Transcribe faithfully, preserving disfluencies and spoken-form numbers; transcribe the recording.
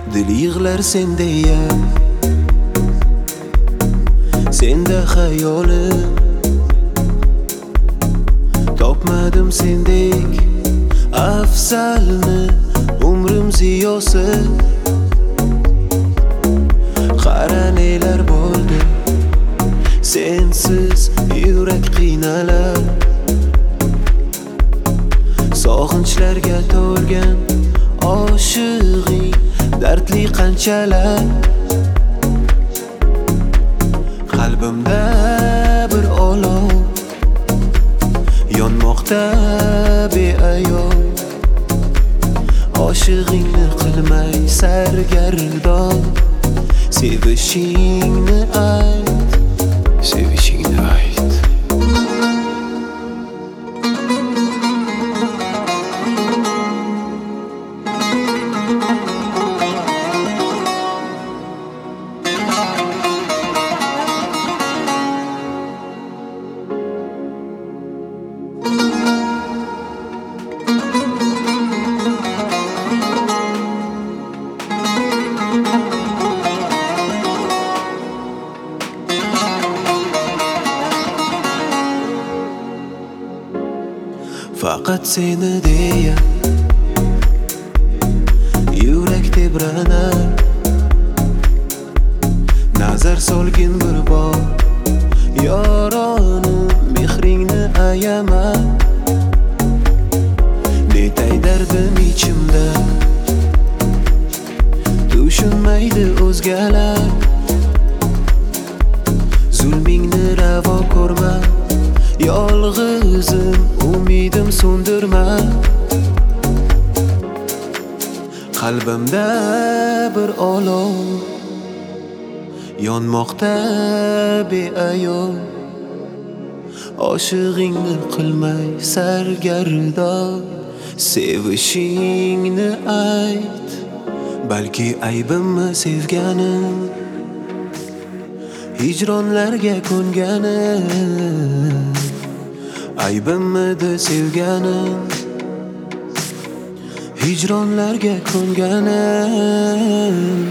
Dil yig'lar sen deya, senda hayolim. Topmadim sendek afzalni, umrim ziyosi. Qara nelar bo'ldi, sensiz yurak qiynalar. Sog'inchlarga to'lgan oshig'ing dardli qanchalar. Qalbimda bir olov yonmoqda beayov. Oshig'ingni qilmay sargardon, sevishingni ayt, sevishingni ayt. Faqat seni deya yurak tebranar. Nazar solgin bir bor, yoronim mehringni ayama. Netay dardim ichimda, tushunmaydi o'zgalar. Zulmingni ravo ko'rma, yolg'izim umidim so'ndirma. Qalbimda bir olov yonmoqda beayov. Oshig'ingni qilmay sargardon, sevishingni ayt. Balki aybimmi sevganim, hijronlarga ko'nganim. Aybimmidi sevganim, hijronlarga ko'nganim.